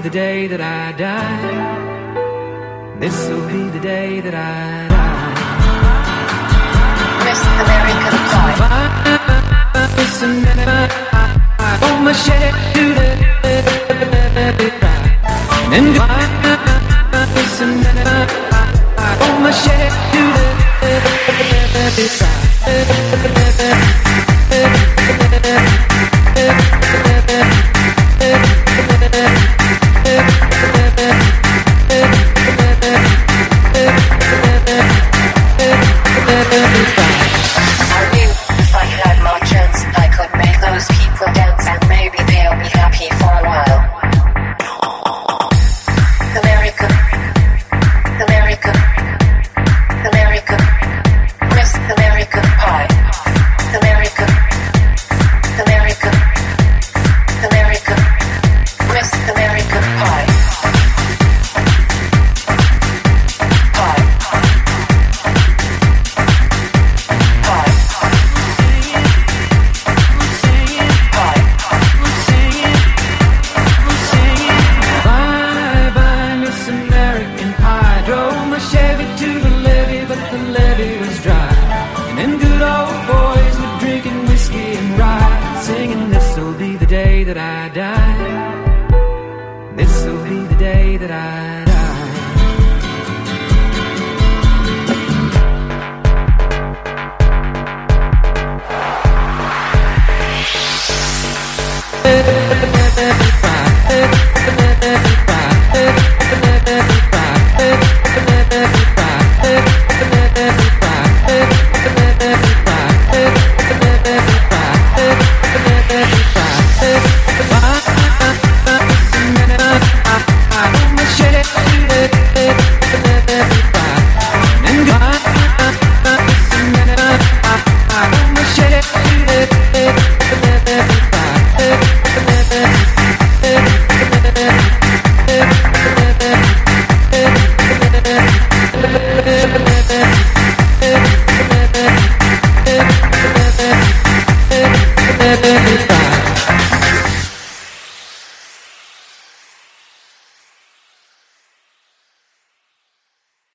the day that I die. This'll be the day that I die. Miss American Pie. Oh, my shit, do that. And do oh, my shit, do that. I knew if I had my chance, I could make those people dance and maybe they'll be happy for a while. American, American, American, Miss American Pie. American, American, American, Miss American Pie. Pie. Bye bye, Miss American Pie. Drove my Chevy to the levee, but the levee was dry. And them good old boys were drinking whiskey and rye, singing, this'll be the day that I die. This'll be the day that I die.